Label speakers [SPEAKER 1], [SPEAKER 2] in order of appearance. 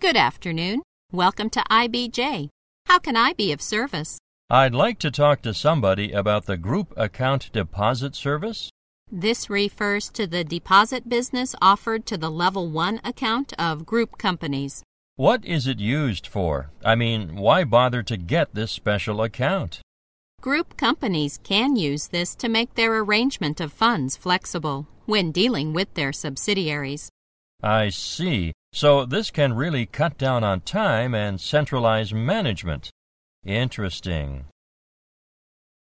[SPEAKER 1] Good afternoon. Welcome to IBJ. How can I be of service?
[SPEAKER 2] I'd like to talk to somebody about the group account deposit service.
[SPEAKER 1] This refers to the deposit business offered to the Level 1 account of group companies.
[SPEAKER 2] What is it used for? I mean, why bother to get this special account?
[SPEAKER 1] Group companies can use this to make their arrangement of funds flexible when dealing with their subsidiaries.
[SPEAKER 2] I see. So this can really cut down on time and centralize management. Interesting.